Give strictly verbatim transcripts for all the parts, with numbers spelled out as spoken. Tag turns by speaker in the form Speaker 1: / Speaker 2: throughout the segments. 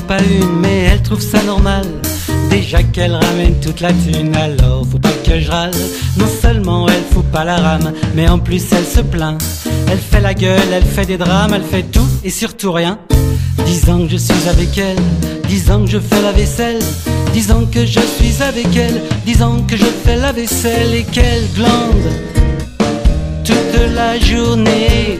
Speaker 1: pas une, mais elle trouve ça normal. Déjà qu'elle ramène toute la thune, alors faut pas que je râle. Non seulement elle fout pas la rame, mais en plus elle se plaint. Elle fait la gueule, elle fait des drames, elle fait tout et surtout rien. Dix ans que je suis avec elle, dix ans que je fais la vaisselle, dix ans que je suis avec elle, dix ans que je fais la vaisselle et qu'elle glande toute la journée.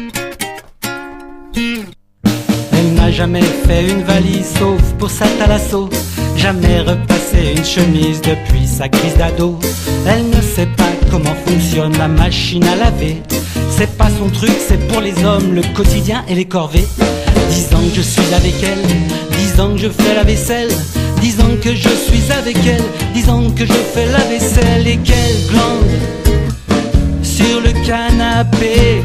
Speaker 1: Elle n'a jamais fait une valise sauf pour sa thalasso, jamais repassé une chemise depuis sa crise d'ado. Elle ne sait pas comment fonctionne la machine à laver, c'est pas son truc, c'est pour les hommes, le quotidien et les corvées. Dix ans que je suis avec elle, dix ans que je fais la vaisselle, dix ans que je suis avec elle, dix ans que je fais la vaisselle et qu'elle glande sur le canapé.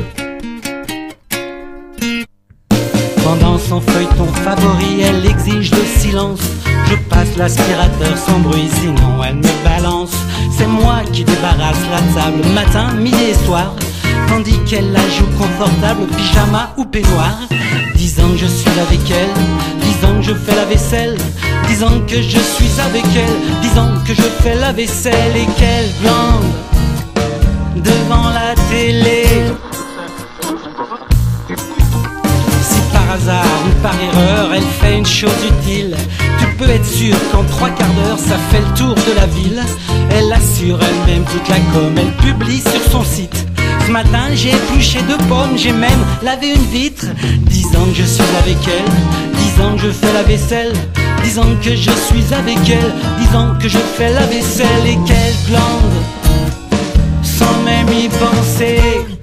Speaker 1: Pendant son feuilleton favori, elle exige le silence. Je passe l'aspirateur sans bruit, sinon elle me balance. C'est moi qui débarrasse la table, matin, midi et soir, tandis qu'elle la joue confortable, pyjama ou peignoir. Dix ans que je suis avec elle, dix ans que je fais la vaisselle, dix ans que je suis avec elle, dix ans que je fais la vaisselle et qu'elle glande devant la télé. Si par hasard ou par erreur elle fait une chose utile, tu peux être sûr qu'en trois quarts d'heure ça fait le tour de la ville. Elle assure elle-même toute la com, elle publie sur son site. Ce matin j'ai épluché deux pommes, j'ai même lavé une vitre. Dix ans que je suis avec elle, dix ans que je fais la vaisselle, dix ans que je suis avec elle, dix ans que je fais la vaisselle et qu'elle glande sans même y penser.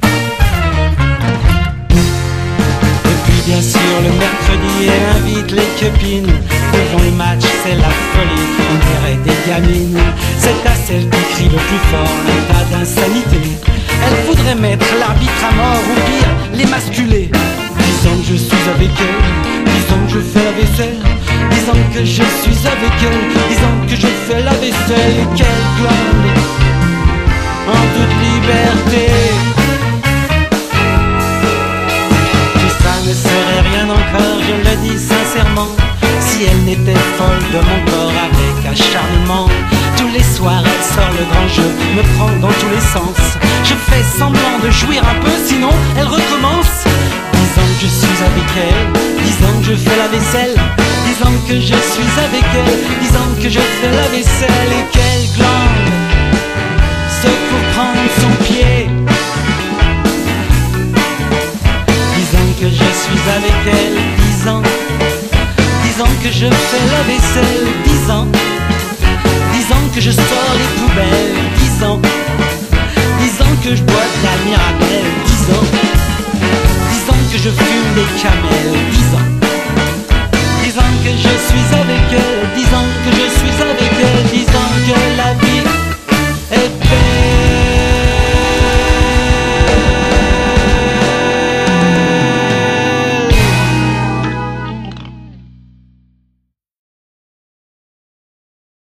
Speaker 1: Et puis bien sûr le mercredi elle invite les copines. Devant le match c'est la folie, on dirait des gamines. C'est à celle qui crie le plus fort l'état d'insanité. Elle voudrait mettre l'arbitre à mort ou pire, l'émasculer. Dix ans que je suis avec elle, dix ans que je fais la vaisselle, dix ans que je suis avec elle, dix ans que je fais la vaisselle et qu'elle glande en toute liberté. Tout ça ne serait rien encore, je le dis sincèrement, si elle n'était folle de mon corps avec acharnement. Tous les soirs elle sort le grand jeu, me prend dans tous les sens. Je fais semblant de jouir un peu, sinon elle recommence. Dix ans que je suis avec elle, dix ans que je fais la vaisselle, dix ans que je suis avec elle, dix ans que je fais la vaisselle et qu'elle glande sauf pour prendre son pied. Dix ans que je suis avec elle, dix ans, dix ans que je fais la vaisselle, dix ans, dix ans que je sors les poubelles, dix ans, dix ans que je bois de la Mirabelle, dix ans, dix ans que je fume des camels.